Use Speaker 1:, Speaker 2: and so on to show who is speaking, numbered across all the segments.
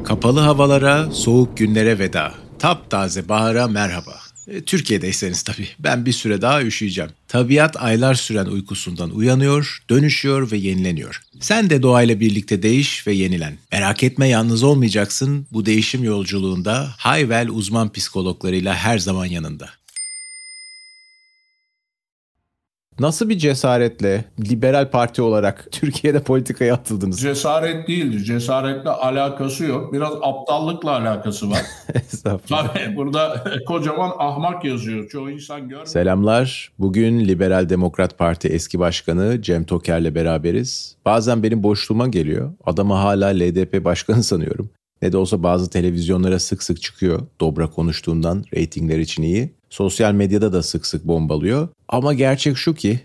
Speaker 1: Kapalı havalara, soğuk günlere veda. Taptaze bahara merhaba. Türkiye'deyseniz tabii. Ben bir süre daha üşüyeceğim. Tabiat aylar süren uykusundan uyanıyor, dönüşüyor ve yenileniyor. Sen de doğayla birlikte değiş ve yenilen. Merak etme, yalnız olmayacaksın. Bu değişim yolculuğunda Hayvel uzman psikologlarıyla her zaman yanında. Nasıl bir cesaretle liberal parti olarak Türkiye'de politikaya atıldınız?
Speaker 2: Cesaret değildir. Cesaretle alakası yok. Biraz aptallıkla alakası var. Tabii burada kocaman ahmak yazıyor. Çoğu insan görmüyor.
Speaker 1: Selamlar. Bugün Liberal Demokrat Parti eski başkanı Cem Toker'le beraberiz. Bazen benim boşluğuma geliyor. Adamı hala LDP başkanı sanıyorum. Ne de olsa bazı televizyonlara sık sık çıkıyor. Dobra konuştuğundan reytingler için iyi. Sosyal medyada da sık sık bombalıyor. Ama gerçek şu ki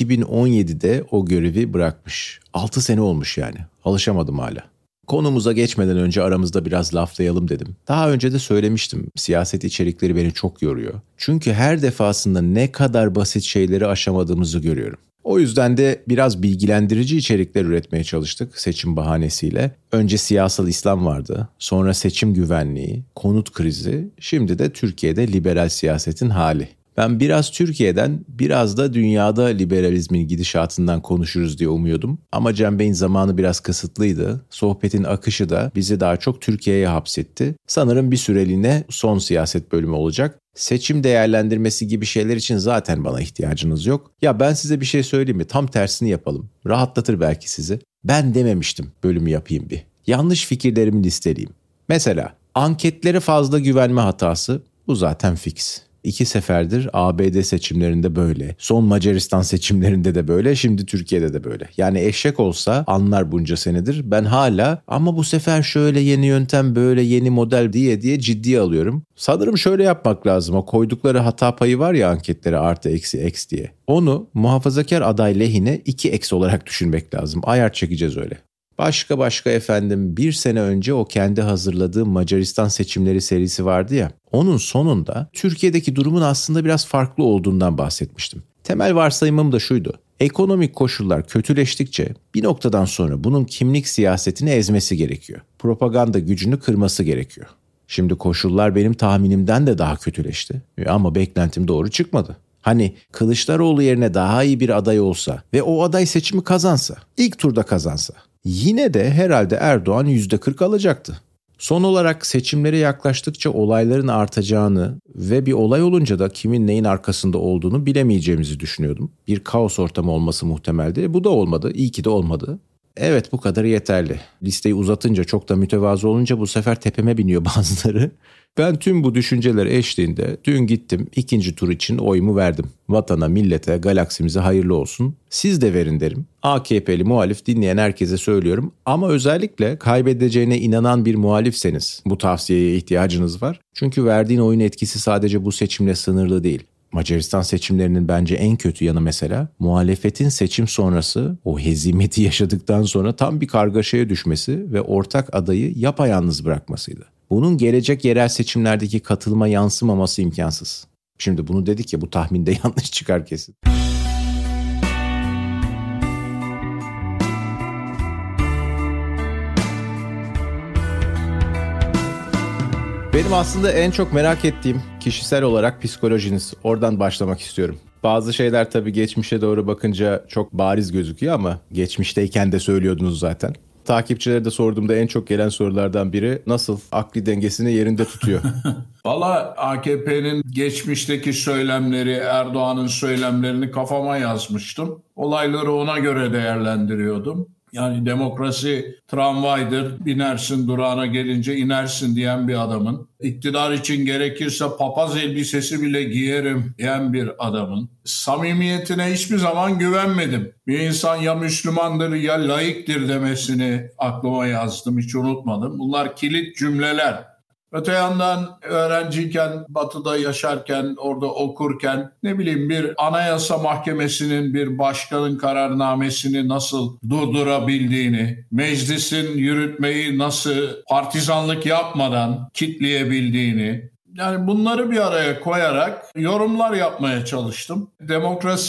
Speaker 1: 2017'de o görevi bırakmış. 6 sene olmuş yani. Alışamadım hala. Konumuza geçmeden önce aramızda biraz laflayalım dedim. Daha önce de söylemiştim. Siyaset içerikleri beni çok yoruyor. Çünkü her defasında ne kadar basit şeyleri aşamadığımızı görüyorum. O yüzden de biraz bilgilendirici içerikler üretmeye çalıştık seçim bahanesiyle. Önce siyasal İslam vardı, sonra seçim güvenliği, konut krizi, şimdi de Türkiye'de liberal siyasetin hali. Ben biraz Türkiye'den, biraz da dünyada liberalizmin gidişatından konuşuruz diye umuyordum. Ama Cem Bey'in zamanı biraz kısıtlıydı. Sohbetin akışı da bizi daha çok Türkiye'ye hapsetti. Sanırım bir süreliğine son siyaset bölümü olacak. Seçim değerlendirmesi gibi şeyler için zaten bana ihtiyacınız yok. Ya ben size bir şey söyleyeyim mi? Tam tersini yapalım. Rahatlatır belki sizi. Ben dememiştim bölümü yapayım bir. Yanlış fikirlerimi listeleyeyim. Mesela anketlere fazla güvenme hatası, bu zaten fix. 2 seferdir ABD seçimlerinde böyle, son Macaristan seçimlerinde de böyle, şimdi Türkiye'de de böyle. Yani eşek olsa anlar bunca senedir. Ben hala ama bu sefer şöyle yeni yöntem, böyle yeni model diye ciddiye alıyorum. Sanırım şöyle yapmak lazım. O koydukları hata payı var ya anketlere artı eksi x diye. Onu muhafazakar aday lehine 2x olarak düşünmek lazım. Ayar çekeceğiz öyle. Başka efendim, bir sene önce o kendi hazırladığı Macaristan seçimleri serisi vardı ya, onun sonunda Türkiye'deki durumun aslında biraz farklı olduğundan bahsetmiştim. Temel varsayımım da şuydu: ekonomik koşullar kötüleştikçe bir noktadan sonra bunun kimlik siyasetini ezmesi gerekiyor. Propaganda gücünü kırması gerekiyor. Şimdi koşullar benim tahminimden de daha kötüleşti ama beklentim doğru çıkmadı. Hani Kılıçdaroğlu yerine daha iyi bir aday olsa ve o aday seçimi kazansa, ilk turda kazansa, yine de herhalde Erdoğan %40 alacaktı. Son olarak seçimlere yaklaştıkça olayların artacağını ve bir olay olunca da kimin neyin arkasında olduğunu bilemeyeceğimizi düşünüyordum. Bir kaos ortamı olması muhtemeldi. Bu da olmadı. İyi ki de olmadı. Evet, bu kadarı yeterli. Listeyi uzatınca, çok da mütevazı olunca bu sefer tepeme biniyor bazıları. Ben tüm bu düşünceler eşliğinde dün gittim, ikinci tur için oyumu verdim. Vatana, millete, galaksimize hayırlı olsun. Siz de verin derim. AKP'li muhalif dinleyen herkese söylüyorum. Ama özellikle kaybedeceğine inanan bir muhalifseniz bu tavsiyeye ihtiyacınız var. Çünkü verdiğin oyun etkisi sadece bu seçimle sınırlı değil. Macaristan seçimlerinin bence en kötü yanı mesela muhalefetin seçim sonrası o hezimeti yaşadıktan sonra tam bir kargaşaya düşmesi ve ortak adayı yapayalnız bırakmasıydı. Bunun gelecek yerel seçimlerdeki katılıma yansımaması imkansız. Şimdi bunu dedik ya, bu tahminde yanlış çıkar kesin. Benim aslında en çok merak ettiğim kişisel olarak psikolojiniz. Oradan başlamak istiyorum. Bazı şeyler tabii geçmişe doğru bakınca çok bariz gözüküyor ama geçmişteyken de söylüyordunuz zaten. Takipçilere de sorduğumda en çok gelen sorulardan biri nasıl akli dengesini yerinde tutuyor?
Speaker 2: Valla AKP'nin geçmişteki söylemleri, Erdoğan'ın söylemlerini kafama yazmıştım. Olayları ona göre değerlendiriyordum. Yani demokrasi tramvaydır, binersin durağına gelince inersin diyen bir adamın, İktidar için gerekirse papaz elbisesi bile giyerim diyen bir adamın samimiyetine hiçbir zaman güvenmedim. Bir insan ya Müslümandır ya laiktir demesini aklıma yazdım, hiç unutmadım. Bunlar kilit cümleler. Öte yandan öğrenciyken, Batı'da yaşarken, orada okurken bir anayasa mahkemesinin bir başkanın kararnamesini nasıl durdurabildiğini, meclisin yürütmeyi nasıl partizanlık yapmadan kitleyebildiğini, yani bunları bir araya koyarak yorumlar yapmaya çalıştım. Demokrasi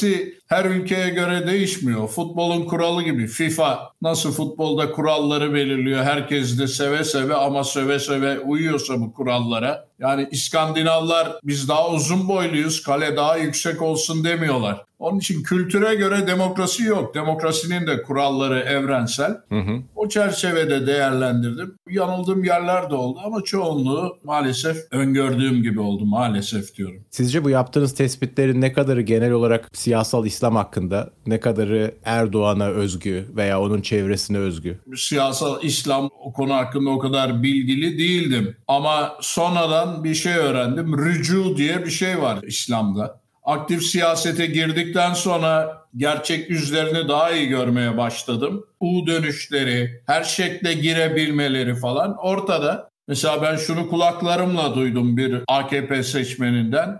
Speaker 2: her ülkeye göre değişmiyor. Futbolun kuralı gibi FIFA nasıl futbolda kuralları belirliyor. Herkes de seve seve ama söve söve uyuyorsa bu kurallara. Yani İskandinavlar biz daha uzun boyluyuz, kale daha yüksek olsun demiyorlar. Onun için kültüre göre demokrasi yok. Demokrasinin de kuralları evrensel. O çerçevede değerlendirdim. Yanıldığım yerler de oldu ama çoğunluğu maalesef öngördüğüm gibi oldu. Maalesef diyorum.
Speaker 1: Sizce bu yaptığınız tespitlerin ne kadarı genel olarak siyasal İslam hakkında, ne kadarı Erdoğan'a özgü veya onun çevresine özgü?
Speaker 2: Siyasal İslam o konu hakkında o kadar bilgili değildim. Ama sonradan bir şey öğrendim. Rücu diye bir şey var İslam'da. Aktif siyasete girdikten sonra gerçek yüzlerini daha iyi görmeye başladım. U dönüşleri, her şekle girebilmeleri falan ortada. Mesela ben şunu kulaklarımla duydum bir AKP seçmeninden.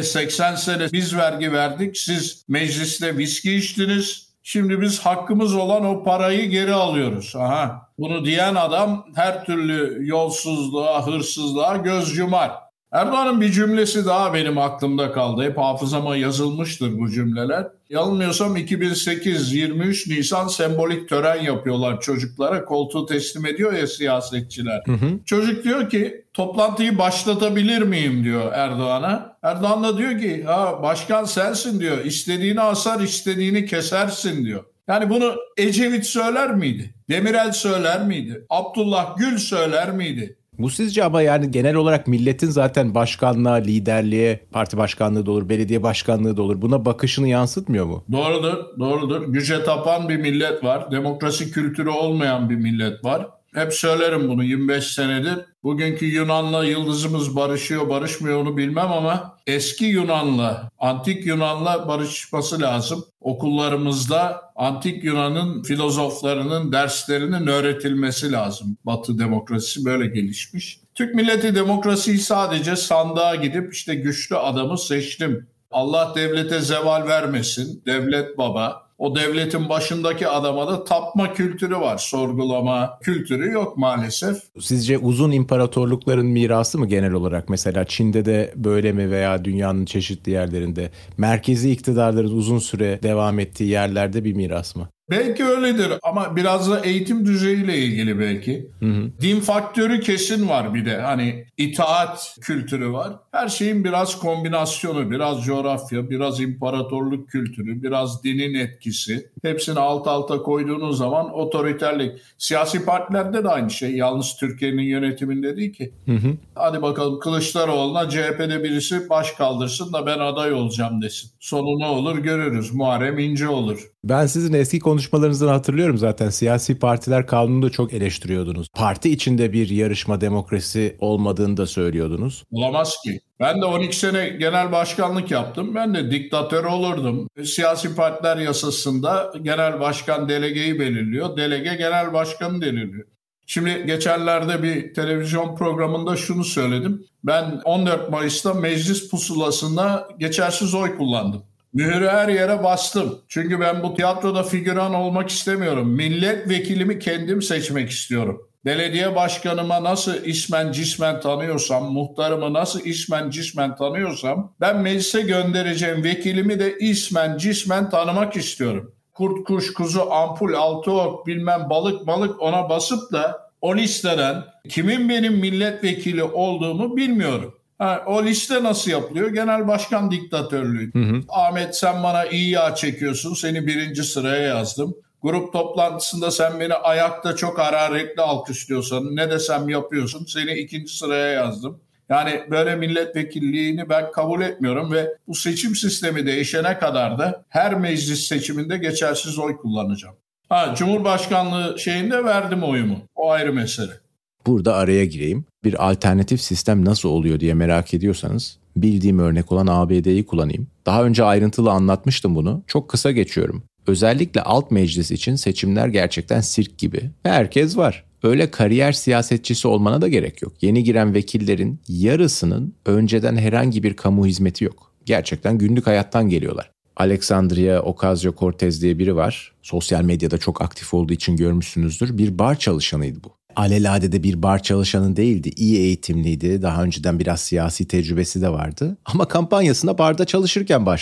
Speaker 2: 80 sene biz vergi verdik, siz mecliste viski içtiniz. Şimdi biz hakkımız olan o parayı geri alıyoruz. Bunu diyen adam her türlü yolsuzluğa, hırsızlığa göz yumar. Erdoğan'ın bir cümlesi daha benim aklımda kaldı. Hep hafızama yazılmıştır bu cümleler. Yanılmıyorsam 2008 23 Nisan sembolik tören yapıyorlar çocuklara. Koltuğu teslim ediyor ya siyasetçiler. Çocuk diyor ki toplantıyı başlatabilir miyim diyor Erdoğan'a. Erdoğan da diyor ki başkan sensin diyor. İstediğini asar istediğini kesersin diyor. Yani bunu Ecevit söyler miydi? Demirel söyler miydi? Abdullah Gül söyler miydi?
Speaker 1: Bu sizce ama yani genel olarak milletin zaten başkanlığa, liderliğe, parti başkanlığı da olur, belediye başkanlığı da olur. Buna bakışını yansıtmıyor mu?
Speaker 2: Doğrudur. Güce tapan bir millet var. Demokrasi kültürü olmayan bir millet var. Hep söylerim bunu 25 senedir. Bugünkü Yunan'la yıldızımız barışıyor, barışmıyor onu bilmem ama eski Yunan'la, antik Yunan'la barışması lazım. Okullarımızda antik Yunan'ın filozoflarının derslerinin öğretilmesi lazım. Batı demokrasisi böyle gelişmiş. Türk milleti demokrasiyi sadece sandığa gidip işte güçlü adamı seçtim. Allah devlete zeval vermesin, devlet baba. O devletin başındaki adama da tapma kültürü var. Sorgulama kültürü yok maalesef.
Speaker 1: Sizce uzun imparatorlukların mirası mı genel olarak? Mesela Çin'de de böyle mi veya dünyanın çeşitli yerlerinde? Merkezi iktidarların uzun süre devam ettiği yerlerde bir miras mı?
Speaker 2: Belki öyledir ama biraz da eğitim düzeyiyle ilgili belki. Din faktörü kesin var bir de. Hani itaat kültürü var. Her şeyin biraz kombinasyonu, biraz coğrafya, biraz imparatorluk kültürü, biraz dinin etkisi. Hepsini alt alta koyduğunuz zaman otoriterlik. Siyasi partilerde de aynı şey. Yalnız Türkiye'nin yönetiminde değil ki. Hadi bakalım Kılıçdaroğlu'na CHP'de birisi baş kaldırsın da ben aday olacağım desin. Sonu ne olur görürüz. Muharrem İnce olur.
Speaker 1: Ben sizin eski konuşmalarınızdan hatırlıyorum zaten. Siyasi partiler kanunu da çok eleştiriyordunuz. Parti içinde bir yarışma demokrasi olmadığını da söylüyordunuz.
Speaker 2: Olamaz ki. Ben de 12 sene genel başkanlık yaptım. Ben de diktatör olurdum. Siyasi partiler yasasında genel başkan delegeyi belirliyor. Delege genel başkanı belirliyor. Şimdi geçenlerde bir televizyon programında şunu söyledim. Ben 14 Mayıs'ta meclis pusulasında geçersiz oy kullandım. Mühürü her yere bastım. Çünkü ben bu tiyatroda figüran olmak istemiyorum. Milletvekilimi kendim seçmek istiyorum. Belediye başkanıma nasıl ismen cismen tanıyorsam, muhtarımı nasıl ismen cismen tanıyorsam, ben meclise göndereceğim vekilimi de ismen cismen tanımak istiyorum. Kurt, kuş, kuzu, ampul, altı ok, bilmem balık ona basıp da o listeden kimin benim milletvekili olduğumu bilmiyorum. O liste nasıl yapılıyor? Genel başkan diktatörlüğü. Ahmet sen bana iyi yağ çekiyorsun. Seni 1. sıraya yazdım. Grup toplantısında sen beni ayakta çok hararetli alkışlıyorsan ne desem yapıyorsun. Seni 2. sıraya yazdım. Yani böyle milletvekilliğini ben kabul etmiyorum ve bu seçim sistemi değişene kadar da her meclis seçiminde geçersiz oy kullanacağım. Cumhurbaşkanlığı şeyinde verdim oyumu. O ayrı mesele.
Speaker 1: Burada araya gireyim. Bir alternatif sistem nasıl oluyor diye merak ediyorsanız bildiğim örnek olan ABD'yi kullanayım. Daha önce ayrıntılı anlatmıştım bunu. Çok kısa geçiyorum. Özellikle alt meclis için seçimler gerçekten sirk gibi ve herkes var. Öyle kariyer siyasetçisi olmana da gerek yok. Yeni giren vekillerin yarısının önceden herhangi bir kamu hizmeti yok. Gerçekten günlük hayattan geliyorlar. Alexandria Ocasio-Cortez diye biri var. Sosyal medyada çok aktif olduğu için görmüşsünüzdür. Bir bar çalışanıydı bu. Alelade de bir bar çalışanı değildi. İyi eğitimliydi. Daha önceden biraz siyasi tecrübesi de vardı. Ama kampanyasına barda çalışırken başladı.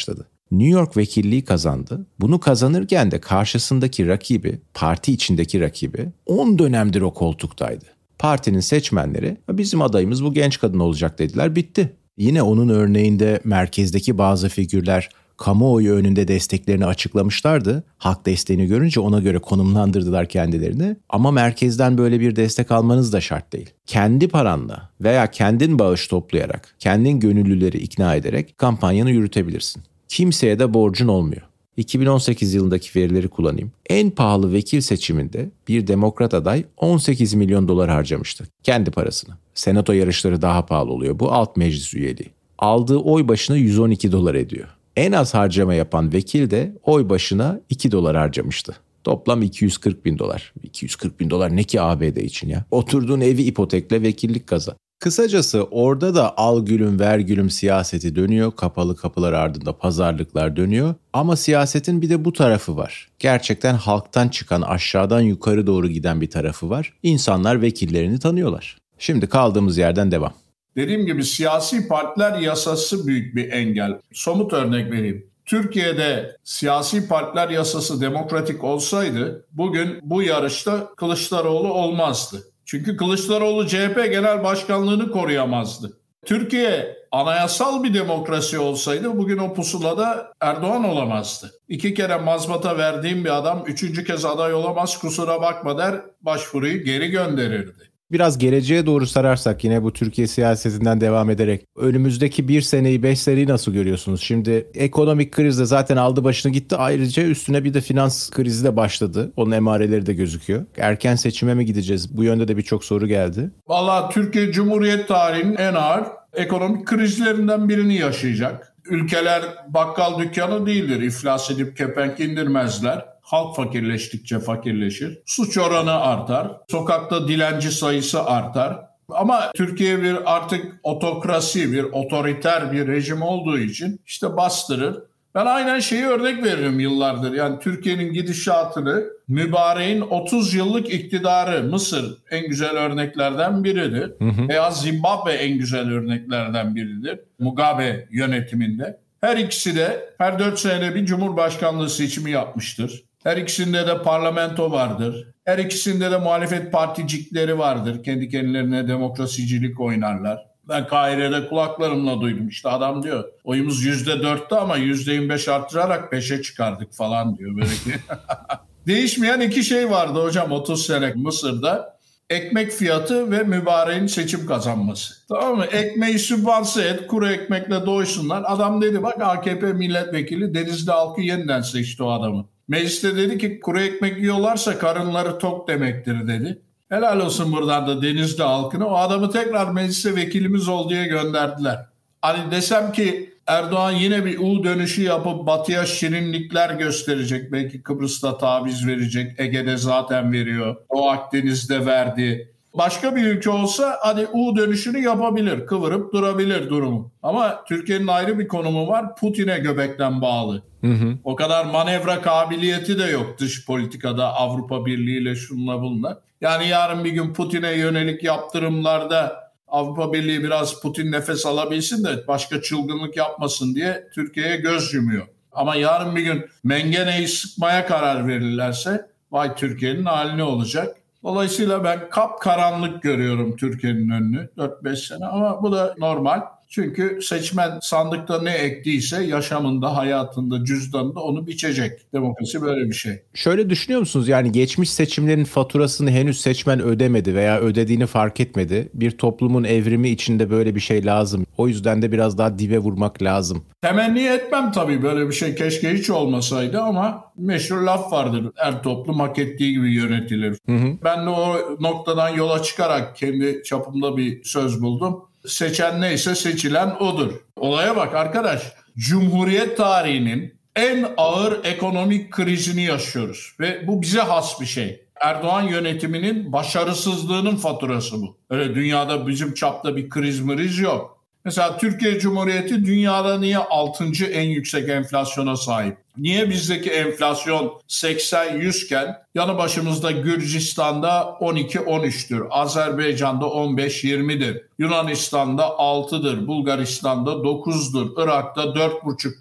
Speaker 1: New York vekilliği kazandı. Bunu kazanırken de karşısındaki rakibi, parti içindeki rakibi 10 dönemdir o koltuktaydı. Partinin seçmenleri bizim adayımız bu genç kadın olacak dediler, bitti. Yine onun örneğinde merkezdeki bazı figürler kamuoyu önünde desteklerini açıklamışlardı. Halk desteğini görünce ona göre konumlandırdılar kendilerini. Ama merkezden böyle bir destek almanız da şart değil. Kendi paranla veya kendin bağış toplayarak, kendin gönüllüleri ikna ederek kampanyanı yürütebilirsin. Kimseye de borcun olmuyor. 2018 yılındaki verileri kullanayım. En pahalı vekil seçiminde bir demokrat aday 18 milyon dolar harcamıştı. Kendi parasını. Senato yarışları daha pahalı oluyor. Bu alt meclis üyeliği. Aldığı oy başına 112 dolar ediyor. En az harcama yapan vekil de oy başına 2 dolar harcamıştı. Toplam 240 bin dolar. 240 bin dolar ne ki ABD için ya? Oturduğun evi ipotekle vekillik kazan. Kısacası orada da al gülüm ver gülüm siyaseti dönüyor. Kapalı kapılar ardında pazarlıklar dönüyor. Ama siyasetin bir de bu tarafı var. Gerçekten halktan çıkan, aşağıdan yukarı doğru giden bir tarafı var. İnsanlar vekillerini tanıyorlar. Şimdi kaldığımız yerden devam.
Speaker 2: Dediğim gibi siyasi partiler yasası büyük bir engel. Somut örnek vereyim. Türkiye'de siyasi partiler yasası demokratik olsaydı bugün bu yarışta Kılıçdaroğlu olmazdı. Çünkü Kılıçdaroğlu CHP Genel Başkanlığını koruyamazdı. Türkiye anayasal bir demokrasi olsaydı bugün o pusulada Erdoğan olamazdı. 2 kere mazbata verdiğim bir adam 3. kez aday olamaz kusura bakma der, başvuruyu geri gönderirdi.
Speaker 1: Biraz geleceğe doğru sararsak yine bu Türkiye siyasetinden devam ederek önümüzdeki 1 seneyi 5 seneyi nasıl görüyorsunuz? Şimdi ekonomik kriz de zaten aldı başını gitti. Ayrıca üstüne bir de finans krizi de başladı. Onun emareleri de gözüküyor. Erken seçime mi gideceğiz? Bu yönde de birçok soru geldi.
Speaker 2: Vallahi Türkiye Cumhuriyet tarihinin en ağır ekonomik krizlerinden birini yaşayacak. Ülkeler bakkal dükkanı değildir. İflas edip kepenk indirmezler. Halk fakirleştikçe fakirleşir. Suç oranı artar. Sokakta dilenci sayısı artar. Ama Türkiye bir artık otokrasi, bir otoriter bir rejim olduğu için işte bastırır. Ben aynen şeyi örnek veririm yıllardır. Yani Türkiye'nin gidişatını mübareğin 30 yıllık iktidarı Mısır en güzel örneklerden biridir. Veya Zimbabwe en güzel örneklerden biridir. Mugabe yönetiminde. Her ikisi de her 4 senede bir cumhurbaşkanlığı seçimi yapmıştır. Her ikisinde de parlamento vardır. Her ikisinde de muhalefet particikleri vardır. Kendi kendilerine demokrasicilik oynarlar. Ben Kahire'de kulaklarımla duydum. İşte adam diyor oyumuz %4'tü ama %25 arttırarak 5'e çıkardık falan diyor. Böyle ki. Değişmeyen 2 şey vardı hocam 30 sene Mısır'da. Ekmek fiyatı ve mübareğin seçim kazanması. Tamam mı? Ekmeği sübvanse et, kuru ekmekle doysunlar. Adam dedi bak AKP milletvekili Denizli halkı yeniden seçti o adamı. Mecliste dedi ki kuru ekmek yiyorlarsa karınları tok demektir dedi. Helal olsun buradan da Denizli halkına. O adamı tekrar meclise vekilimiz ol diye gönderdiler. Hani desem ki Erdoğan yine bir U dönüşü yapıp batıya şirinlikler gösterecek. Belki Kıbrıs'ta taviz verecek. Ege'de zaten veriyor. O Akdeniz'de verdi. Başka bir ülke olsa hadi U dönüşünü yapabilir. Kıvırıp durabilir durumu. Ama Türkiye'nin ayrı bir konumu var. Putin'e göbekten bağlı. O kadar manevra kabiliyeti de yok dış politikada Avrupa Birliği ile şunla bununla. Yani yarın bir gün Putin'e yönelik yaptırımlarda Avrupa Birliği biraz Putin nefes alabilsin de başka çılgınlık yapmasın diye Türkiye'ye göz yumuyor. Ama yarın bir gün mengeneyi sıkmaya karar verirlerse vay Türkiye'nin hali ne olacak? Dolayısıyla ben kapkaranlık görüyorum Türkiye'nin önünü 4-5 sene ama bu da normal. Çünkü seçmen sandıkta ne ektiyse yaşamında, hayatında, cüzdanında onu biçecek. Demokrasi böyle bir şey.
Speaker 1: Şöyle düşünüyor musunuz? Yani geçmiş seçimlerin faturasını henüz seçmen ödemedi veya ödediğini fark etmedi. Bir toplumun evrimi içinde böyle bir şey lazım. O yüzden de biraz daha dibe vurmak lazım.
Speaker 2: Temenni etmem tabii böyle bir şey keşke hiç olmasaydı ama meşhur laf vardır. Her toplum hak ettiği gibi yönetilir. Ben de o noktadan yola çıkarak kendi çapımda bir söz buldum. Seçen neyse seçilen odur. Olaya bak arkadaş. Cumhuriyet tarihinin en ağır ekonomik krizini yaşıyoruz. Ve bu bize has bir şey. Erdoğan yönetiminin başarısızlığının faturası bu. Öyle dünyada bizim çapta bir kriz mriz yok. Mesela Türkiye Cumhuriyeti dünyada niye 6. en yüksek enflasyona sahip? Niye bizdeki enflasyon 80-100 iken yanı başımızda Gürcistan'da 12-13'tür, Azerbaycan'da 15-20'dir, Yunanistan'da 6'dır, Bulgaristan'da 9'dur, Irak'ta 4,5'tur.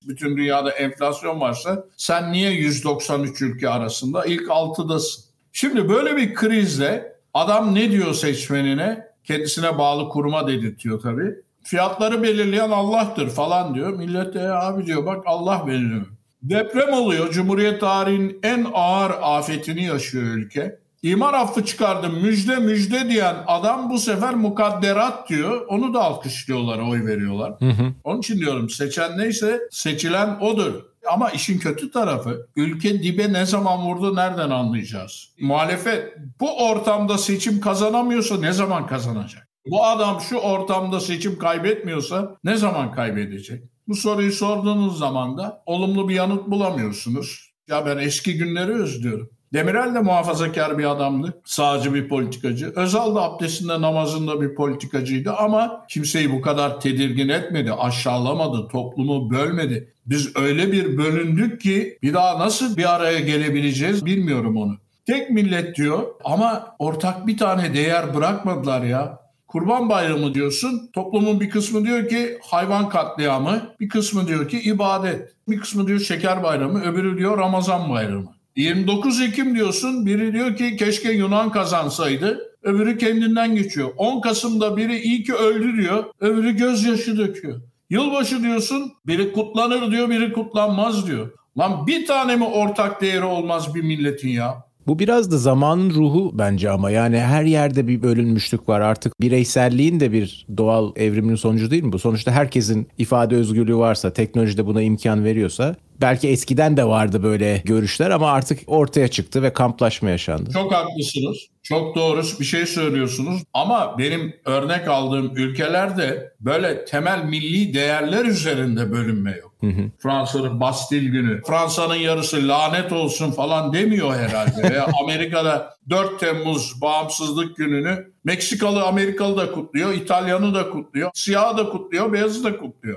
Speaker 2: Bütün dünyada enflasyon varsa sen niye 193 ülke arasında ilk 6'dasın? Şimdi böyle bir krizde adam ne diyor seçmenine? Kendisine bağlı kuruma dedirtiyor tabii. Fiyatları belirleyen Allah'tır falan diyor. Millet abi diyor bak Allah belirliyor. Deprem oluyor. Cumhuriyet tarihinin en ağır afetini yaşıyor ülke. İmar affı çıkardım müjde müjde diyen adam bu sefer mukadderat diyor. Onu da alkışlıyorlar, oy veriyorlar. Onun için diyorum seçen neyse seçilen odur. Ama işin kötü tarafı ülke dibe ne zaman vurdu nereden anlayacağız? Muhalefet bu ortamda seçim kazanamıyorsa ne zaman kazanacak? Bu adam şu ortamda seçim kaybetmiyorsa ne zaman kaybedecek? Bu soruyu sorduğunuz zaman da olumlu bir yanıt bulamıyorsunuz. Ya ben eski günleri özlüyorum. Demirel de muhafazakar bir adamdı. Sağcı bir politikacı. Özal da abdestinde namazında bir politikacıydı ama kimseyi bu kadar tedirgin etmedi, aşağılamadı, toplumu bölmedi. Biz öyle bir bölündük ki bir daha nasıl bir araya gelebileceğiz bilmiyorum onu. Tek millet diyor ama ortak bir tane değer bırakmadılar ya. Kurban Bayramı diyorsun, toplumun bir kısmı diyor ki hayvan katliamı, bir kısmı diyor ki ibadet, bir kısmı diyor şeker bayramı, öbürü diyor Ramazan bayramı. 29 Ekim diyorsun, biri diyor ki keşke Yunan kazansaydı, öbürü kendinden geçiyor. 10 Kasım'da biri iyi ki öldü diyor, öbürü gözyaşı döküyor. Yılbaşı diyorsun, biri kutlanır diyor, biri kutlanmaz diyor. Lan bir tane mi ortak değeri olmaz bir milletin ya?
Speaker 1: Bu biraz da zamanın ruhu bence ama yani her yerde bir bölünmüşlük var. Artık bireyselliğin de bir doğal evrimin sonucu değil mi bu? Sonuçta herkesin ifade özgürlüğü varsa, teknoloji de buna imkan veriyorsa, belki eskiden de vardı böyle görüşler ama artık ortaya çıktı ve kamplaşma yaşandı.
Speaker 2: Çok haklısınız. Çok doğru bir şey söylüyorsunuz. Ama benim örnek aldığım ülkelerde böyle temel milli değerler üzerinde bölünme yok. Fransa'nın Bastil günü, Fransa'nın yarısı lanet olsun falan demiyor herhalde. Veya Amerika'da 4 Temmuz bağımsızlık gününü Meksikalı, Amerikalı da kutluyor, İtalyanı da kutluyor, siyahı da kutluyor, beyazı da kutluyor.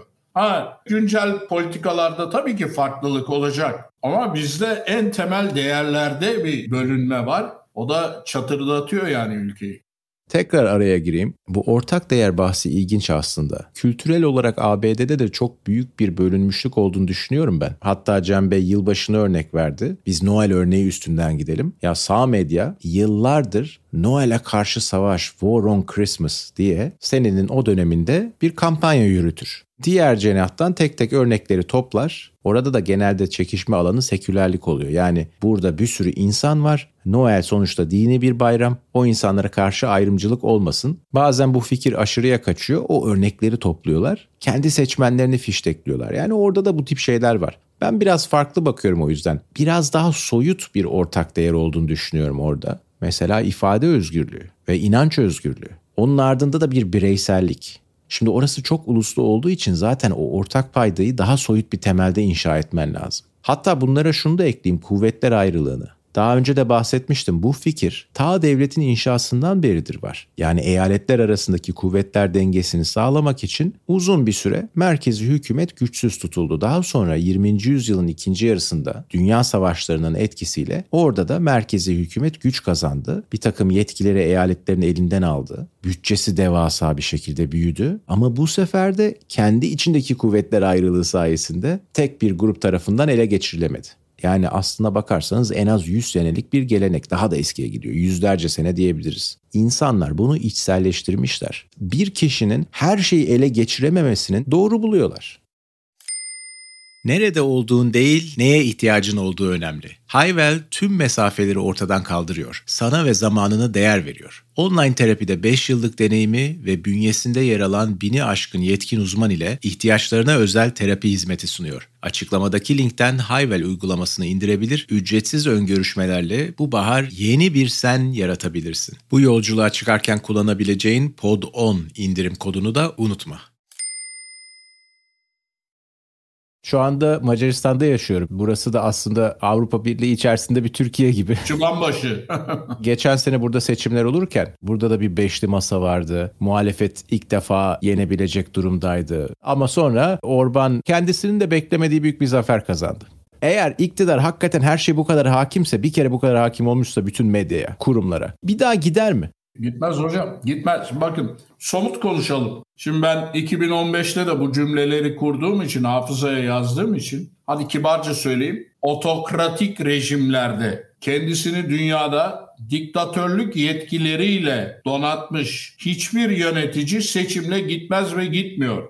Speaker 2: Güncel politikalarda tabii ki farklılık olacak. Ama bizde en temel değerlerde bir bölünme var. O da çatırdatıyor yani ülkeyi.
Speaker 1: Tekrar araya gireyim. Bu ortak değer bahsi ilginç aslında. Kültürel olarak ABD'de de çok büyük bir bölünmüşlük olduğunu düşünüyorum ben. Hatta Cem Bey yılbaşını örnek verdi. Biz Noel örneği üstünden gidelim. Ya sağ medya yıllardır Noel'e karşı savaş, War on Christmas diye senenin o döneminde bir kampanya yürütür. Diğer cenahtan tek tek örnekleri toplar. Orada da genelde çekişme alanı sekülerlik oluyor. Yani burada bir sürü insan var. Noel sonuçta dini bir bayram. O insanlara karşı ayrımcılık olmasın. Bazen bu fikir aşırıya kaçıyor. O örnekleri topluyorlar. Kendi seçmenlerini fiştekliyorlar. Yani orada da bu tip şeyler var. Ben biraz farklı bakıyorum o yüzden. Biraz daha soyut bir ortak değer olduğunu düşünüyorum orada. Mesela ifade özgürlüğü ve inanç özgürlüğü. Onun ardında da bir bireysellik. Şimdi orası çok uluslu olduğu için zaten o ortak paydayı daha soyut bir temelde inşa etmen lazım. Hatta bunlara şunu da ekleyeyim, kuvvetler ayrılığını. Daha önce de bahsetmiştim, bu fikir ta devletin inşasından beridir var. Yani eyaletler arasındaki kuvvetler dengesini sağlamak için uzun bir süre merkezi hükümet güçsüz tutuldu. Daha sonra 20. yüzyılın ikinci yarısında dünya savaşlarının etkisiyle orada da merkezi hükümet güç kazandı. Bir takım yetkileri eyaletlerin elinden aldı. Bütçesi devasa bir şekilde büyüdü. Ama bu sefer de kendi içindeki kuvvetler ayrılığı sayesinde tek bir grup tarafından ele geçirilemedi. Yani aslına bakarsanız en az 100 senelik bir gelenek, daha da eskiye gidiyor. Yüzlerce sene diyebiliriz. İnsanlar bunu içselleştirmişler. Bir kişinin her şeyi ele geçirememesini doğru buluyorlar. Nerede olduğun değil, neye ihtiyacın olduğu önemli. Hayvel tüm mesafeleri ortadan kaldırıyor. Sana ve zamanına değer veriyor. Online terapide 5 yıllık deneyimi ve bünyesinde yer alan 1000'i aşkın yetkin uzman ile ihtiyaçlarına özel terapi hizmeti sunuyor. Açıklamadaki linkten Hayvel uygulamasını indirebilir, ücretsiz öngörüşmelerle bu bahar yeni bir sen yaratabilirsin. Bu yolculuğa çıkarken kullanabileceğin POD10 indirim kodunu da unutma. Şu anda Macaristan'da yaşıyorum. Burası da aslında Avrupa Birliği içerisinde bir Türkiye gibi.
Speaker 2: Çıbanbaşı.
Speaker 1: Geçen sene burada seçimler olurken burada da bir beşli masa vardı. Muhalefet ilk defa yenebilecek durumdaydı. Ama sonra Orban kendisinin de beklemediği büyük bir zafer kazandı. Eğer iktidar hakikaten her şey bu kadar hakimse, bir kere bu kadar hakim olmuşsa bütün medyaya, kurumlara, bir daha gider mi?
Speaker 2: Gitmez hocam, gitmez. Bakın, somut konuşalım. Şimdi ben 2015'te de bu cümleleri kurduğum için, hafızaya yazdığım için, hadi kibarca söyleyeyim, otokratik rejimlerde kendisini dünyada diktatörlük yetkileriyle donatmış hiçbir yönetici seçimle gitmez ve gitmiyor.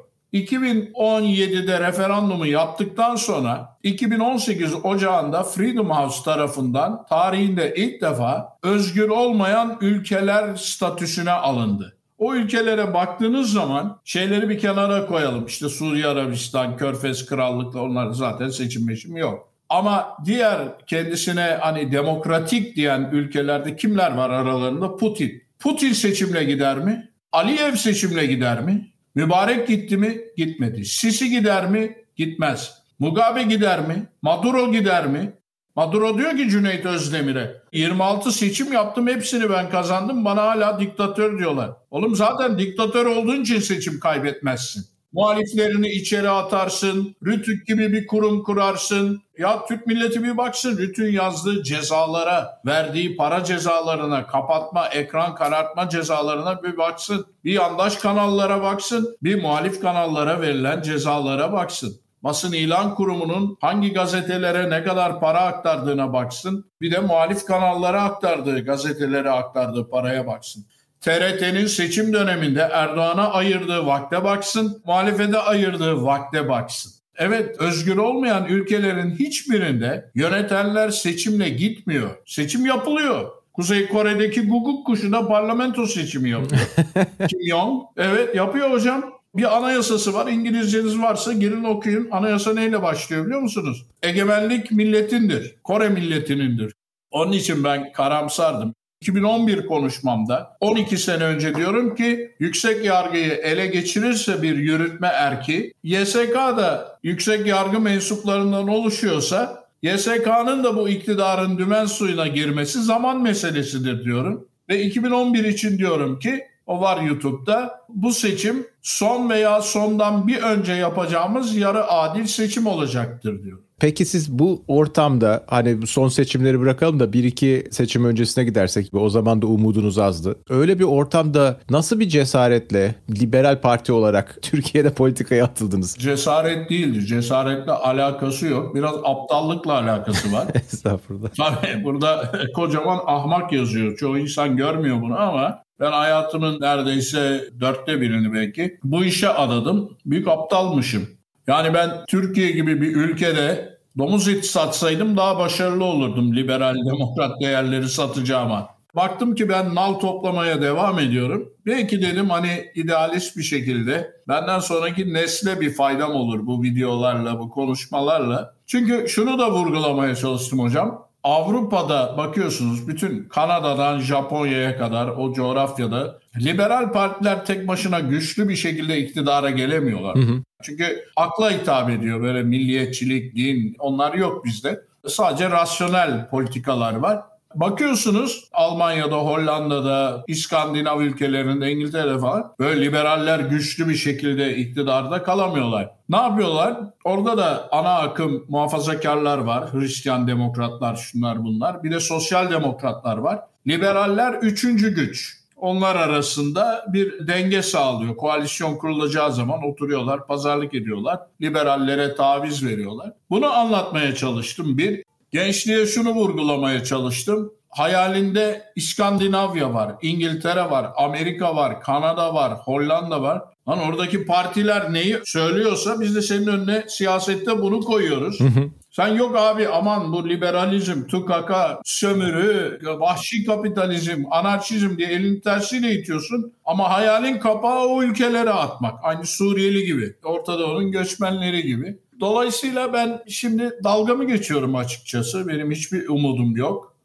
Speaker 2: 2017'de referandumu yaptıktan sonra 2018 Ocağı'nda Freedom House tarafından tarihinde ilk defa özgür olmayan ülkeler statüsüne alındı. O ülkelere baktığınız zaman şeyleri bir kenara koyalım. İşte Suriye, Arabistan, Körfez Krallıkları, onlar zaten seçim yok. Ama diğer kendisine hani demokratik diyen ülkelerde kimler var aralarında? Putin. Putin seçimle gider mi? Aliyev seçimle gider mi? Mübarek gitti mi? Gitmedi. Sisi gider mi? Gitmez. Mugabe gider mi? Maduro gider mi? Maduro diyor ki Cüneyt Özdemir'e, 26 seçim yaptım, hepsini ben kazandım, bana hala diktatör diyorlar. Oğlum zaten diktatör olduğun için seçim kaybetmezsin. Muhaliflerini içeri atarsın, Rütük gibi bir kurum kurarsın. Ya Türk milleti bir baksın Rütük'ün yazdığı cezalara, verdiği para cezalarına, kapatma, ekran karartma cezalarına bir baksın. Bir yandaş kanallara baksın, bir muhalif kanallara verilen cezalara baksın. Basın İlan Kurumu'nun hangi gazetelere ne kadar para aktardığına baksın. Bir de muhalif kanallara aktardığı, gazetelere aktardığı paraya baksın. TRT'nin seçim döneminde Erdoğan'a ayırdığı vakte baksın, muhalefete ayırdığı vakte baksın. Evet, özgür olmayan ülkelerin hiçbirinde yönetenler seçimle gitmiyor. Seçim yapılıyor. Kuzey Kore'deki guguk kuşu da parlamento seçimi yapıyor. Kim Jong, evet yapıyor hocam. Bir anayasası var. İngilizceniz varsa girin okuyun. Anayasa neyle başlıyor biliyor musunuz? Egemenlik milletindir. Kore milletinindir. Onun için ben karamsardım. 2011 konuşmamda 12 sene önce diyorum ki yüksek yargıyı ele geçirirse bir yürütme erki, YSK da yüksek yargı mensuplarından oluşuyorsa YSK'nın da bu iktidarın dümen suyuna girmesi zaman meselesidir diyorum. Ve 2011 için diyorum ki, o var YouTube'da, bu seçim son veya sondan bir önce yapacağımız yarı adil seçim olacaktır diyor.
Speaker 1: Peki siz bu ortamda hani son seçimleri bırakalım da bir iki seçim öncesine gidersek, o zaman da umudunuz azdı. Öyle bir ortamda nasıl bir cesaretle Liberal Parti olarak Türkiye'de politikaya atıldınız?
Speaker 2: Cesaret değildir. Cesaretle alakası yok. Biraz aptallıkla alakası var.
Speaker 1: Estağfurullah.
Speaker 2: Tabii burada kocaman ahmak yazıyor. Çoğu insan görmüyor bunu ama ben hayatımın neredeyse 1/4 belki bu işe adadım. Büyük aptalmışım. Yani ben Türkiye gibi bir ülkede domuz eti satsaydım daha başarılı olurdum liberal demokrat değerleri satacağıma. Baktım ki ben nal toplamaya devam ediyorum. Belki dedim hani idealist bir şekilde benden sonraki nesle bir faydam olur bu videolarla, bu konuşmalarla. Çünkü şunu da vurgulamaya çalıştım hocam. Avrupa'da bakıyorsunuz bütün Kanada'dan Japonya'ya kadar o coğrafyada liberal partiler tek başına güçlü bir şekilde iktidara gelemiyorlar. Çünkü akla hitap ediyor, böyle milliyetçilik, din, onlar yok bizde. Sadece rasyonel politikalar var. Bakıyorsunuz Almanya'da, Hollanda'da, İskandinav ülkelerinde, İngiltere'de falan böyle liberaller güçlü bir şekilde iktidarda kalamıyorlar. Ne yapıyorlar? Orada da ana akım muhafazakarlar var. Hristiyan demokratlar, şunlar bunlar. Bir de sosyal demokratlar var. Liberaller üçüncü güç. Onlar arasında bir denge sağlıyor. Koalisyon kurulacağı zaman oturuyorlar, pazarlık ediyorlar. Liberallere taviz veriyorlar. Bunu anlatmaya çalıştım bir. Gençliğe şunu vurgulamaya çalıştım. Hayalinde İskandinavya var, İngiltere var, Amerika var, Kanada var, Hollanda var. Lan oradaki partiler neyi söylüyorsa biz de senin önüne siyasette bunu koyuyoruz. Sen yok abi aman bu liberalizm, tukaka, sömürü, vahşi kapitalizm, anarşizm diye elini tersiyle itiyorsun. Ama hayalin kapağı o ülkelere atmak. Aynı Suriyeli gibi, Orta Doğu'nun göçmenleri gibi. Dolayısıyla ben şimdi dalgamı geçiyorum açıkçası. Benim hiçbir umudum yok.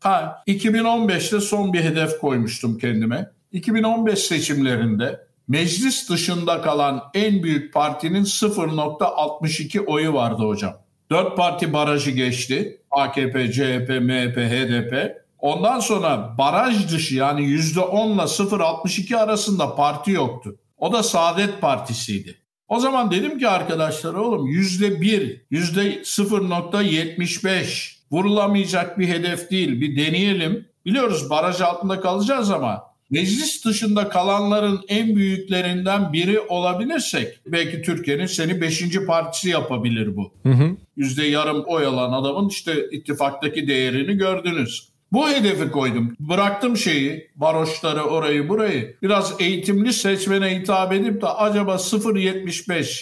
Speaker 2: 2015'te son bir hedef koymuştum kendime. 2015 seçimlerinde meclis dışında kalan en büyük partinin 0.62 oyu vardı hocam. 4 parti barajı geçti. AKP, CHP, MHP, HDP. Ondan sonra baraj dışı yani %10 ile 0.62 arasında parti yoktu. O da Saadet Partisi'ydi. O zaman dedim ki arkadaşlar oğlum %1, %0.75 vurulamayacak bir hedef değil. Bir deneyelim. Biliyoruz baraj altında kalacağız ama meclis dışında kalanların en büyüklerinden biri olabilirsek belki Türkiye'nin seni 5. partisi yapabilir bu. %yarım oy alan adamın işte ittifaktaki değerini gördünüz. Bu hedefi koydum. Bıraktım varoşları, orayı burayı. Biraz eğitimli seçmene hitap edip de acaba 0,75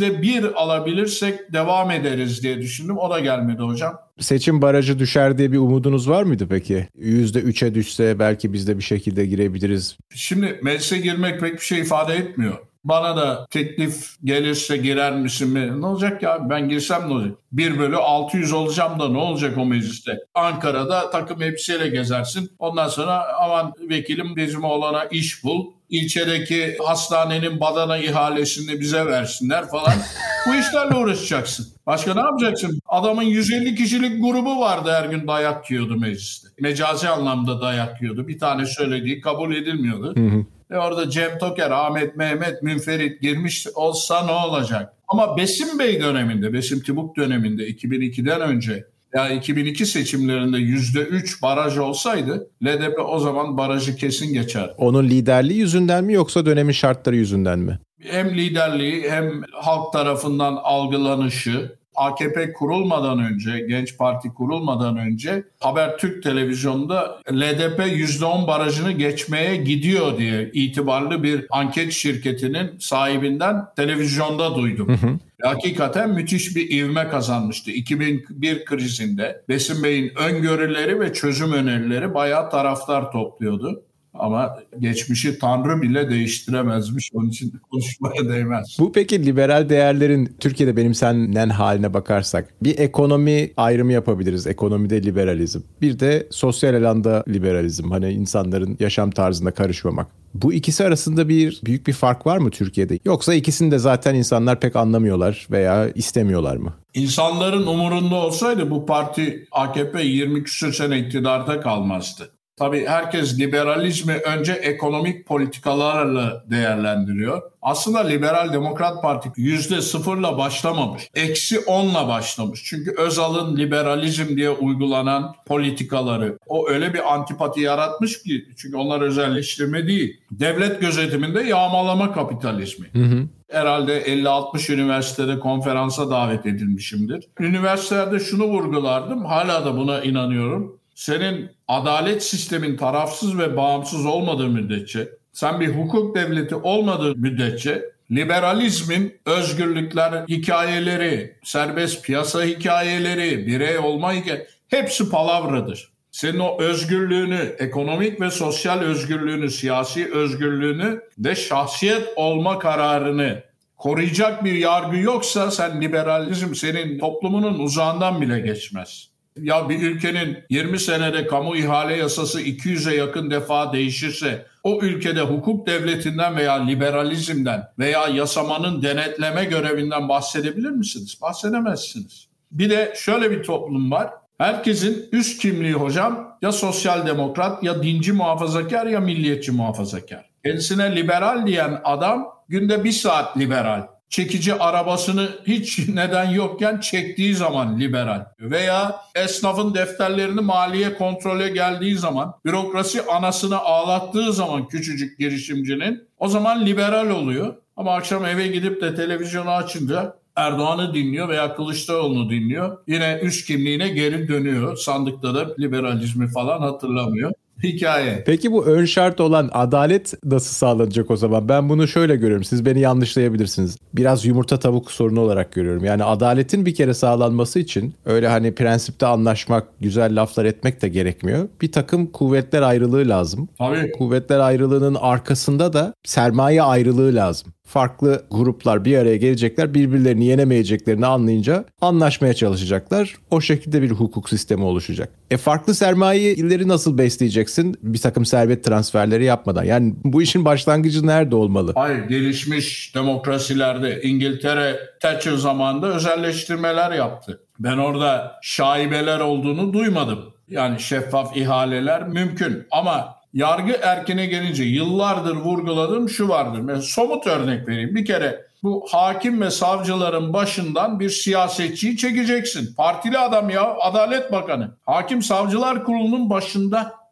Speaker 2: %1 alabilirsek devam ederiz diye düşündüm. O da gelmedi hocam.
Speaker 1: Seçim barajı düşer diye bir umudunuz var mıydı peki? %3'e düşse belki biz de bir şekilde girebiliriz.
Speaker 2: Şimdi meclise girmek pek bir şey ifade etmiyor. Bana da teklif gelirse girer misin mi? Ne olacak ya, ben girsem ne olacak? 1/600 olacağım da ne olacak o mecliste? Ankara'da takım elbiseyle gezersin. Ondan sonra aman vekilim bizim oğlana iş bul. İlçedeki hastanenin badana ihalesini bize versinler falan. Bu işlerle uğraşacaksın. Başka ne yapacaksın? Adamın 150 kişilik grubu vardı, her gün dayak yiyordu mecliste. Mecazi anlamda dayak yiyordu. Bir tane söylediği kabul edilmiyordu. Orada Cem Toker, Ahmet Mehmet, Münferit girmiş olsa ne olacak? Ama Besim Bey döneminde, Besim Tibuk döneminde 2002'den önce, yani 2002 seçimlerinde %3 baraj olsaydı LDP o zaman barajı kesin geçer.
Speaker 1: Onun liderliği yüzünden mi yoksa dönemin şartları yüzünden mi?
Speaker 2: Hem liderliği hem halk tarafından algılanışı. AKP kurulmadan önce, Genç Parti kurulmadan önce Habertürk televizyonda LDP %10 barajını geçmeye gidiyor diye itibarlı bir anket şirketinin sahibinden televizyonda duydum. Hakikaten müthiş bir ivme kazanmıştı. 2001 krizinde Besim Bey'in öngörüleri ve çözüm önerileri bayağı taraftar topluyordu. Ama geçmişi Tanrı bile değiştiremezmiş. Onun için konuşmaya değmez.
Speaker 1: Bu peki liberal değerlerin Türkiye'de benimsenen haline bakarsak bir ekonomi ayrımı yapabiliriz. Ekonomide liberalizm. Bir de sosyal alanda liberalizm. Hani insanların yaşam tarzına karışmamak. Bu ikisi arasında büyük bir fark var mı Türkiye'de? Yoksa ikisini de zaten insanlar pek anlamıyorlar veya istemiyorlar mı?
Speaker 2: İnsanların umurunda olsaydı bu parti AKP 20 küsur sene iktidarda kalmazdı. Tabii herkes liberalizmi önce ekonomik politikalarla değerlendiriyor. Aslında Liberal Demokrat Parti %0'la başlamamış. -10'la başlamış. Çünkü Özal'ın liberalizm diye uygulanan politikaları o öyle bir antipati yaratmış ki, çünkü onlar özelleştirme değil. Devlet gözetiminde yağmalama kapitalizmi. Herhalde 50-60 üniversitede konferansa davet edilmişimdir. Üniversitelerde şunu vurgulardım, hala da buna inanıyorum. Senin adalet sistemin tarafsız ve bağımsız olmadığı müddetçe, sen bir hukuk devleti olmadığı müddetçe liberalizmin özgürlükler hikayeleri, serbest piyasa hikayeleri, birey olma hikayeleri hepsi palavradır. Senin o özgürlüğünü, ekonomik ve sosyal özgürlüğünü, siyasi özgürlüğünü ve şahsiyet olma kararını koruyacak bir yargı yoksa sen liberalizm senin toplumunun uzağından bile geçmez. Ya bir ülkenin 20 senede kamu ihale yasası 200'e yakın defa değişirse o ülkede hukuk devletinden veya liberalizmden veya yasamanın denetleme görevinden bahsedebilir misiniz? Bahsedemezsiniz. Bir de şöyle bir toplum var. Herkesin üst kimliği hocam ya sosyal demokrat ya dinci muhafazakar ya milliyetçi muhafazakar. Kendisine liberal diyen adam günde 1 saat liberal. Çekici arabasını hiç neden yokken çektiği zaman liberal. Veya esnafın defterlerini maliye kontrole geldiği zaman, bürokrasi anasını ağlattığı zaman küçücük girişimcinin, o zaman liberal oluyor. Ama akşam eve gidip de televizyonu açınca Erdoğan'ı dinliyor veya Kılıçdaroğlu'nu dinliyor. Yine üst kimliğine geri dönüyor. Sandıkta da liberalizmi falan hatırlamıyor. Hikaye.
Speaker 1: Peki bu ön şart olan adalet nasıl sağlanacak o zaman? Ben bunu şöyle görüyorum. Siz beni yanlışlayabilirsiniz. Biraz yumurta tavuk sorunu olarak görüyorum. Yani adaletin bir kere sağlanması için öyle hani prensipte anlaşmak, güzel laflar etmek de gerekmiyor. Bir takım kuvvetler ayrılığı lazım.
Speaker 2: Tabii.
Speaker 1: Kuvvetler ayrılığının arkasında da sermaye ayrılığı lazım. Farklı gruplar bir araya gelecekler, birbirlerini yenemeyeceklerini anlayınca anlaşmaya çalışacaklar. O şekilde bir hukuk sistemi oluşacak. Farklı sermayeleri nasıl besleyeceksin? Bir takım servet transferleri yapmadan. Yani bu işin başlangıcı nerede olmalı?
Speaker 2: Hayır, gelişmiş demokrasilerde İngiltere Thatcher zamanında özelleştirmeler yaptı. Ben orada şaibeler olduğunu duymadım. Yani şeffaf ihaleler mümkün ama yargı erkine gelince yıllardır vurguladığım şu vardır. Mesela somut örnek vereyim. Bir kere bu hakim ve savcıların başından bir siyasetçiyi çekeceksin. Partili adam ya, Adalet Bakanı. Hakim Savcılar Kurulu'nun başında.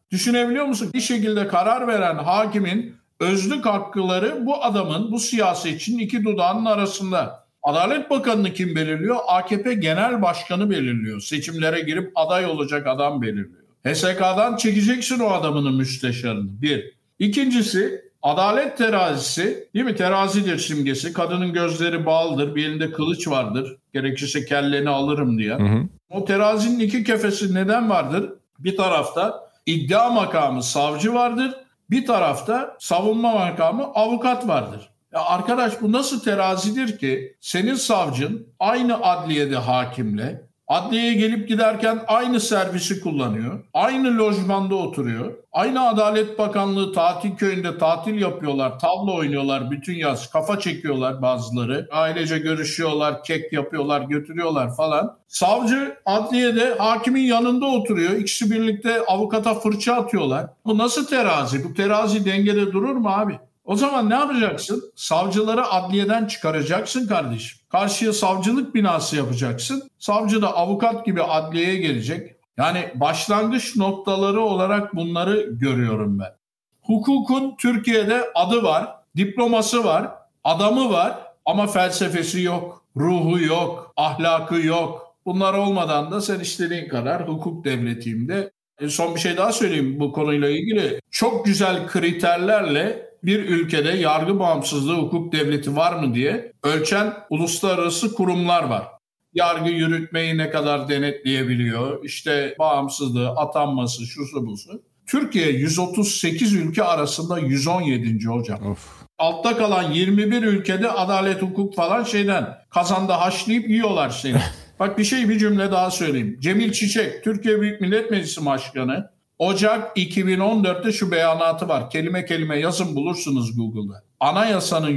Speaker 2: Düşünebiliyor musun? Bir şekilde karar veren hakimin özlük hakları bu adamın, bu siyasetçinin iki dudağının arasında. Adalet Bakanı'nı kim belirliyor? AKP Genel Başkanı belirliyor. Seçimlere girip aday olacak adam belirliyor. HSK'dan çekeceksin o adamının müsteşarını. Bir. İkincisi, adalet terazisi, değil mi? Terazidir simgesi. Kadının gözleri bağlıdır, bir elinde kılıç vardır. Gerekirse kelleni alırım diye. O terazinin iki kefesi neden vardır? Bir tarafta iddia makamı savcı vardır. Bir tarafta savunma makamı avukat vardır. Ya arkadaş, bu nasıl terazidir ki senin savcın aynı adliyede hakimle, adliyeye gelip giderken aynı servisi kullanıyor, aynı lojmanda oturuyor, aynı Adalet Bakanlığı tatil köyünde tatil yapıyorlar, tavla oynuyorlar bütün yaz, kafa çekiyorlar bazıları, ailece görüşüyorlar, kek yapıyorlar, götürüyorlar falan. Savcı adliyede hakimin yanında oturuyor, ikisi birlikte avukata fırça atıyorlar. Bu nasıl terazi? Bu terazi dengede durur mu abi? O zaman ne yapacaksın? Savcıları adliyeden çıkaracaksın kardeşim. Karşıya savcılık binası yapacaksın. Savcı da avukat gibi adliyeye gelecek. Yani başlangıç noktaları olarak bunları görüyorum ben. Hukukun Türkiye'de adı var, diploması var, adamı var ama felsefesi yok, ruhu yok, ahlakı yok. Bunlar olmadan da sen istediğin kadar hukuk devletiyim de. Son bir şey daha söyleyeyim bu konuyla ilgili. Çok güzel kriterlerle bir ülkede yargı bağımsızlığı, hukuk devleti var mı diye ölçen uluslararası kurumlar var. Yargı yürütmeyi ne kadar denetleyebiliyor, işte bağımsızlığı, atanması, şusu busu. Türkiye 138 ülke arasında 117. hocam. Of. Altta kalan 21 ülkede adalet, hukuk falan kazanda haşlayıp yiyorlar seni. Bak bir cümle daha söyleyeyim. Cemil Çiçek, Türkiye Büyük Millet Meclisi Başkanı, Ocak 2014'te şu beyanatı var. Kelime kelime yazın, bulursunuz Google'da. Anayasanın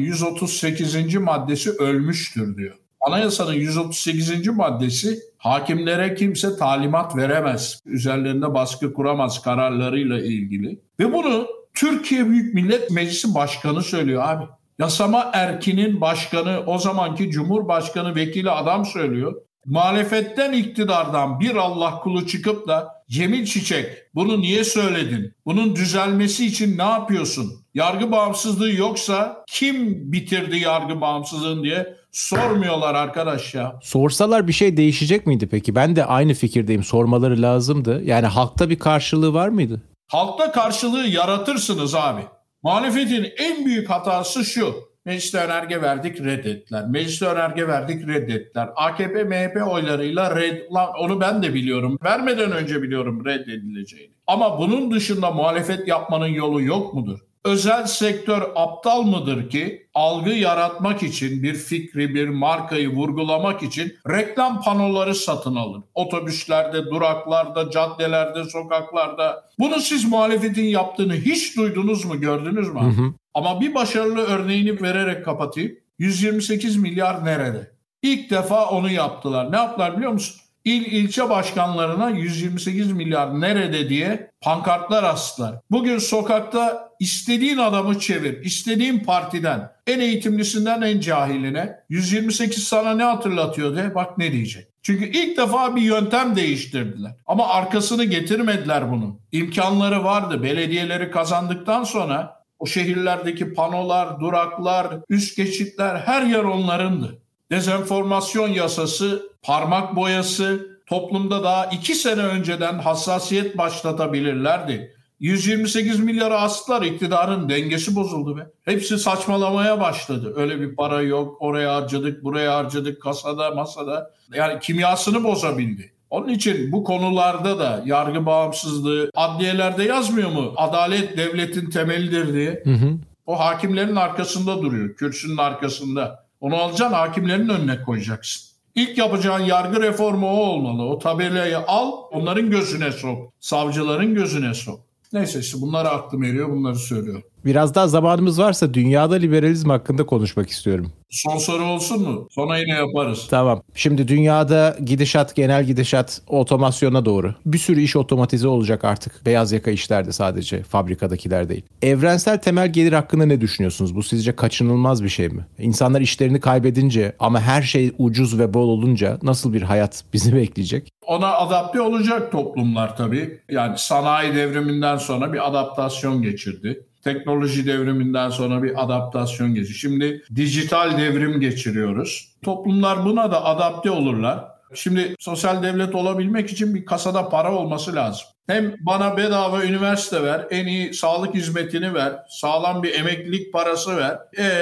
Speaker 2: 138. maddesi ölmüştür diyor. Anayasanın 138. maddesi hakimlere kimse talimat veremez, üzerlerinde baskı kuramaz kararlarıyla ilgili. Ve bunu Türkiye Büyük Millet Meclisi Başkanı söylüyor abi. Yasama erkinin başkanı, o zamanki Cumhurbaşkanı vekili adam söylüyor. Muhalefetten, iktidardan bir Allah kulu çıkıp da Cemil Çiçek bunu niye söyledin? Bunun düzelmesi için ne yapıyorsun? Yargı bağımsızlığı yoksa kim bitirdi yargı bağımsızlığını diye sormuyorlar arkadaş ya.
Speaker 1: Sorsalar bir şey değişecek miydi peki? Ben de aynı fikirdeyim. Sormaları lazımdı. Yani halkta bir karşılığı var mıydı?
Speaker 2: Halkta karşılığı yaratırsınız abi. Muhalefetin en büyük hatası şu. Mecliste önerge verdik, reddettiler. Mecliste önerge verdik, reddettiler. AKP, MHP oylarıyla onu ben de biliyorum. Vermeden önce biliyorum reddedileceğini. Ama bunun dışında muhalefet yapmanın yolu yok mudur? Özel sektör aptal mıdır ki algı yaratmak için, bir fikri, bir markayı vurgulamak için reklam panoları satın alır? Otobüslerde, duraklarda, caddelerde, sokaklarda. Bunu siz muhalefetin yaptığını hiç duydunuz mu, gördünüz mü? Ama bir başarılı örneğini vererek kapatayım. 128 milyar nerede? İlk defa onu yaptılar. Ne yaptılar biliyor musun? İlçe başkanlarına 128 milyar nerede diye pankartlar astılar. Bugün sokakta istediğin adamı çevir, istediğin partiden, en eğitimlisinden en cahiline 128 sana ne hatırlatıyor de bak ne diyecek. Çünkü ilk defa bir yöntem değiştirdiler. Ama arkasını getirmediler bunun. İmkanları vardı. Belediyeleri kazandıktan sonra o şehirlerdeki panolar, duraklar, üst geçitler her yer onlarındı. Dezenformasyon yasası, parmak boyası, toplumda daha 2 sene önceden hassasiyet başlatabilirlerdi. 128 milyara astılar, iktidarın dengesi bozuldu be. Hepsi saçmalamaya başladı. Öyle bir para yok, oraya harcadık, buraya harcadık, kasada, masada. Yani kimyasını bozabildi. Onun için bu konularda da yargı bağımsızlığı, adliyelerde yazmıyor mu? Adalet devletin temelidir diye. O hakimlerin arkasında duruyor, kürsünün arkasında. Onu alacaksın, hakimlerin önüne koyacaksın. İlk yapacağın yargı reformu o olmalı. O tabelayı al, onların gözüne sok. Savcıların gözüne sok. Neyse işte bunları aklım eriyor, bunları söylüyorum.
Speaker 1: Biraz daha zamanımız varsa dünyada liberalizm hakkında konuşmak istiyorum.
Speaker 2: Son soru olsun mu? Sonra yine yaparız.
Speaker 1: Tamam. Şimdi dünyada genel gidişat otomasyona doğru. Bir sürü iş otomatize olacak artık. Beyaz yaka işlerde sadece, fabrikadakiler değil. Evrensel temel gelir hakkında ne düşünüyorsunuz? Bu sizce kaçınılmaz bir şey mi? İnsanlar işlerini kaybedince ama her şey ucuz ve bol olunca nasıl bir hayat bizi bekleyecek?
Speaker 2: Ona adapte olacak toplumlar tabii. Yani sanayi devriminden sonra bir adaptasyon geçirdi. Teknoloji devriminden sonra bir adaptasyon geçirdi. Şimdi dijital devrim geçiriyoruz. Toplumlar buna da adapte olurlar. Şimdi sosyal devlet olabilmek için bir kasada para olması lazım. Hem bana bedava üniversite ver, en iyi sağlık hizmetini ver, sağlam bir emeklilik parası ver.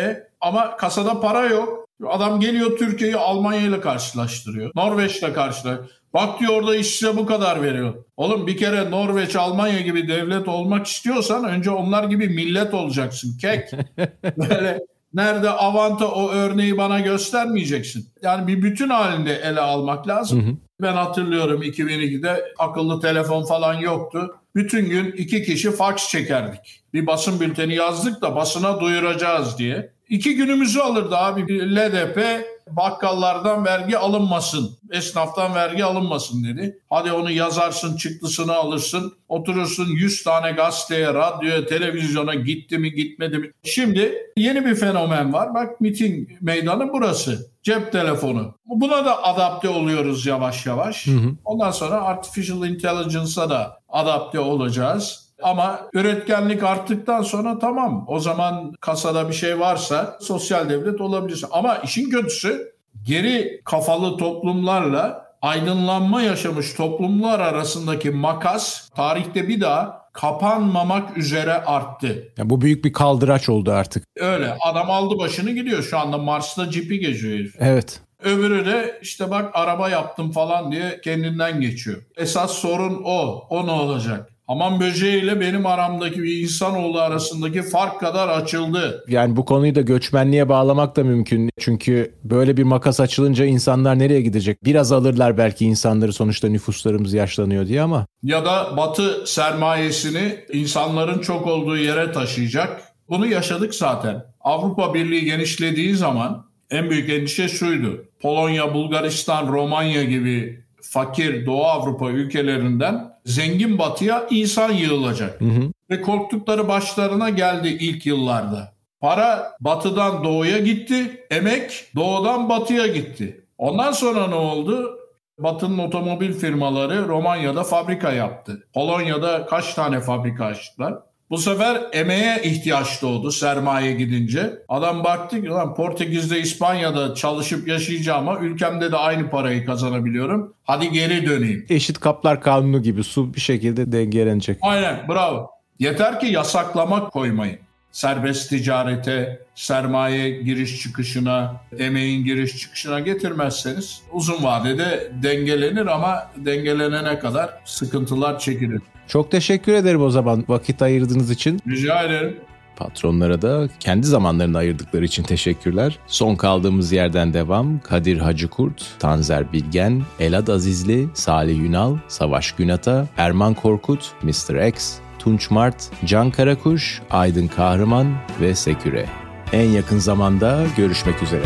Speaker 2: Ama kasada para yok. Adam geliyor Türkiye'yi Almanya ile karşılaştırıyor. Norveç'le karşılaştırıyor. Bak diyor orada iş size bu kadar veriyor. Oğlum bir kere Norveç, Almanya gibi devlet olmak istiyorsan önce onlar gibi millet olacaksın. Kek. Böyle nerede avanta o örneği bana göstermeyeceksin. Yani bir bütün halinde ele almak lazım. Hı hı. Ben hatırlıyorum 2002'de akıllı telefon falan yoktu. Bütün gün 2 kişi faks çekerdik. Bir basın bülteni yazdık da basına duyuracağız diye. 2 günümüzü alırdı abi. LDP bakkallardan vergi alınmasın, esnaftan vergi alınmasın dedi. Hadi onu yazarsın, çıktısını alırsın, oturursun 100 tane gazeteye, radyoya, televizyona gitti mi gitmedi mi? Şimdi yeni bir fenomen var. Bak miting meydanı burası. Cep telefonu. Buna da adapte oluyoruz yavaş yavaş. Hı hı. Ondan sonra artificial intelligence'a da adapte olacağız. Ama üretkenlik arttıktan sonra tamam. O zaman kasada bir şey varsa sosyal devlet olabilir. Ama işin kötüsü geri kafalı toplumlarla aydınlanma yaşamış toplumlar arasındaki makas tarihte bir daha kapanmamak üzere arttı.
Speaker 1: Ya bu büyük bir kaldıraç oldu artık.
Speaker 2: Öyle. Adam aldı başını gidiyor. Şu anda Mars'ta cipi geziyor herif.
Speaker 1: Evet.
Speaker 2: Öbürü de işte bak araba yaptım falan diye kendinden geçiyor. Esas sorun o. O ne olacak? Hamam böceğiyle benim aramdaki bir insanoğlu arasındaki fark kadar açıldı.
Speaker 1: Yani bu konuyu da göçmenliğe bağlamak da mümkün. Çünkü böyle bir makas açılınca insanlar nereye gidecek? Biraz alırlar belki insanları, sonuçta nüfuslarımız yaşlanıyor diye ama.
Speaker 2: Ya da Batı sermayesini insanların çok olduğu yere taşıyacak. Bunu yaşadık zaten. Avrupa Birliği genişlediği zaman en büyük endişe şuydu. Polonya, Bulgaristan, Romanya gibi fakir Doğu Avrupa ülkelerinden zengin batıya insan yığılacak. Hı hı. Ve korktukları başlarına geldi ilk yıllarda. Para batıdan doğuya gitti, emek doğudan batıya gitti. Ondan sonra ne oldu? Batı'nın otomobil firmaları Romanya'da fabrika yaptı. Polonya'da kaç tane fabrika açtılar? Bu sefer emeğe ihtiyaç doğdu sermaye gidince. Adam baktı ki lan Portekiz'de, İspanya'da çalışıp yaşayacağım ama ülkemde de aynı parayı kazanabiliyorum. Hadi geri döneyim.
Speaker 1: Eşit kaplar kanunu gibi su bir şekilde dengelenecek.
Speaker 2: Aynen, bravo. Yeter ki yasaklamak koymayın. Serbest ticarete, sermaye giriş çıkışına, emeğin giriş çıkışına getirmezseniz uzun vadede dengelenir ama dengelenene kadar sıkıntılar çekilir.
Speaker 1: Çok teşekkür ederim o zaman vakit ayırdığınız için.
Speaker 2: Rica ederim.
Speaker 1: Patronlara da kendi zamanlarını ayırdıkları için teşekkürler. Son kaldığımız yerden devam. Kadir Hacıkurt, Tanzer Bilgen, Elad Azizli, Salih Yunal, Savaş Günata, Erman Korkut, Mr. X, Tunç Mart, Can Karakuş, Aydın Kahraman ve Seküre. En yakın zamanda görüşmek üzere.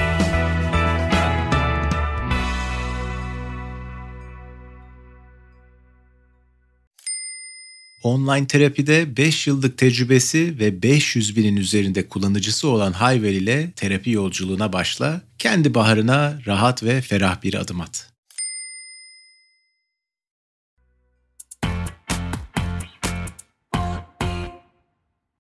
Speaker 1: Online terapide 5 yıllık tecrübesi ve 500 binin üzerinde kullanıcısı olan Hayvel ile terapi yolculuğuna başla, kendi baharına rahat ve ferah bir adım at.